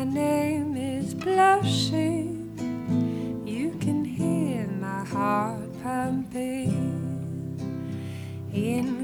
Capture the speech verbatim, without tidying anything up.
my name is blushing, you can hear my heart pumping in